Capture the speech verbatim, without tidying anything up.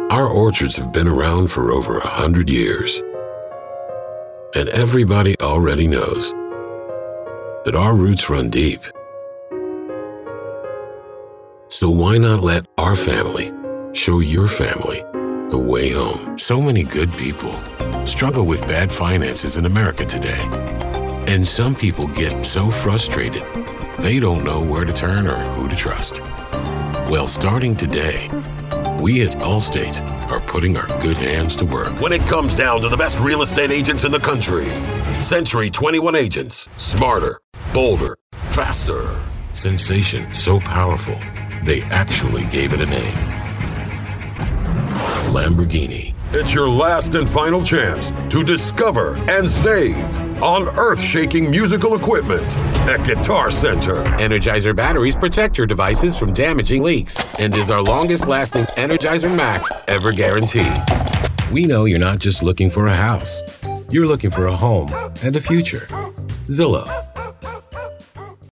Our orchards have been around for over a hundred years. And everybody already knows that our roots run deep. So why not let our family show your family the way home? So many good people struggle with bad finances in America today. And some people get so frustrated, they don't know where to turn or who to trust. Well, starting today, we at Allstate are putting our good hands to work. When it comes down to the best real estate agents in the country, Century twenty-one agents. Smarter, bolder, faster. Sensation so powerful, they actually gave it a name. Lamborghini. It's your last and final chance to discover and save on earth-shaking musical equipment at Guitar Center. Energizer batteries protect your devices from damaging leaks and is our longest-lasting Energizer Max ever guaranteed. We know you're not just looking for a house. You're looking for a home and a future. Zillow.